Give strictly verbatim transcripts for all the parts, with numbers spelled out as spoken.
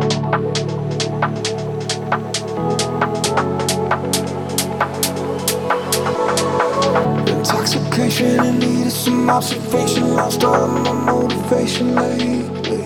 Intoxication and needed some observation. Lost all of my motivation lately.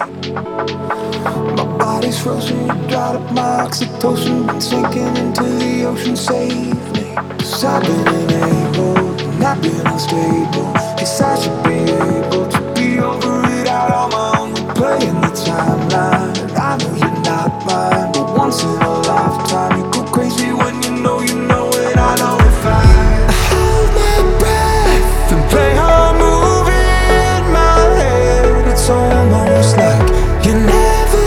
My body's frozen, you dried up my oxytocin. Been sinking into the ocean, save me. Cause I've been unable, and I've been unstable. Guess I should be able to be over it out on my own. We're playing the timeline, I know you're not mine. But once in a lifetime, you go crazy when you know you know it. I know if I hold my breath and play a movie in my head, it's almost like you never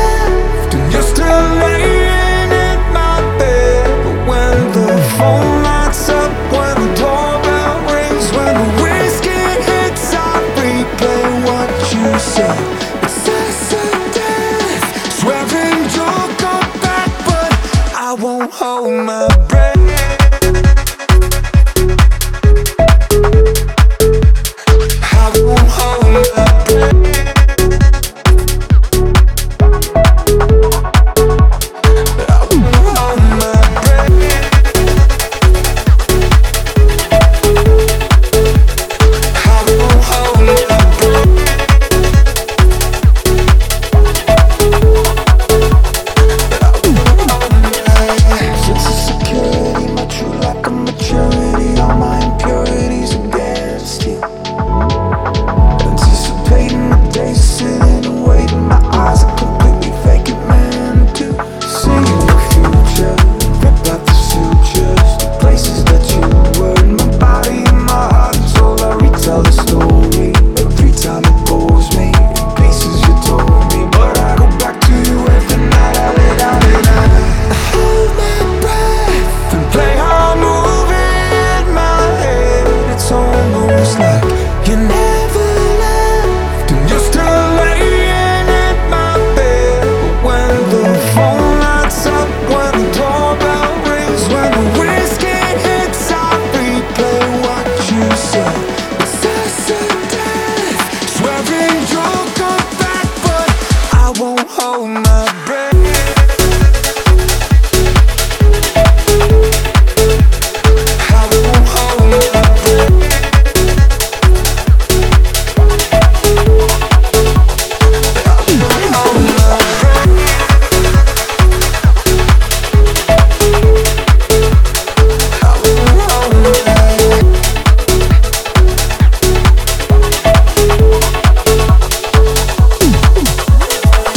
left and you're still laying in my bed. But when the phone lights up, when the doorbell rings, when the whiskey hits, I replay what you said. It's us or death, swearing you'll come back, but I won't hold my breath.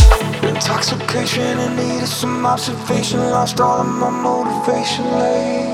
Intoxication and needed some observation. Lost all of my motivation lately.